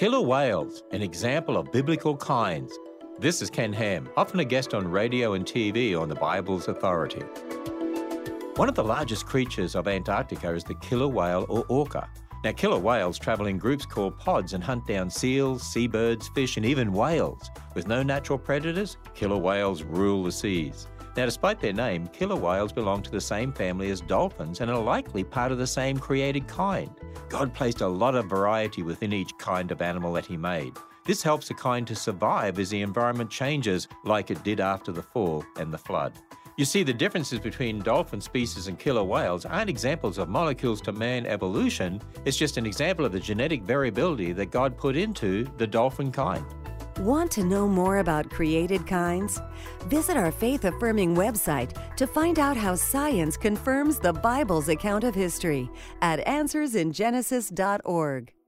Killer whales, an example of biblical kinds. This is Ken Ham, often a guest on radio and TV on the Bible's authority. One of the largest creatures of Antarctica is the killer whale or orca. Now, killer whales travel in groups called pods and hunt down seals, seabirds, fish, and even whales. With no natural predators, killer whales rule the seas. Now, despite their name, killer whales belong to the same family as dolphins and are likely part of the same created kind. God placed a lot of variety within each kind of animal that He made. This helps a kind to survive as the environment changes, like it did after the fall and the flood. You see, the differences between dolphin species and killer whales aren't examples of molecules to man evolution. It's just an example of the genetic variability that God put into the dolphin kind. Want to know more about created kinds? Visit our faith-affirming website to find out how science confirms the Bible's account of history at AnswersInGenesis.org.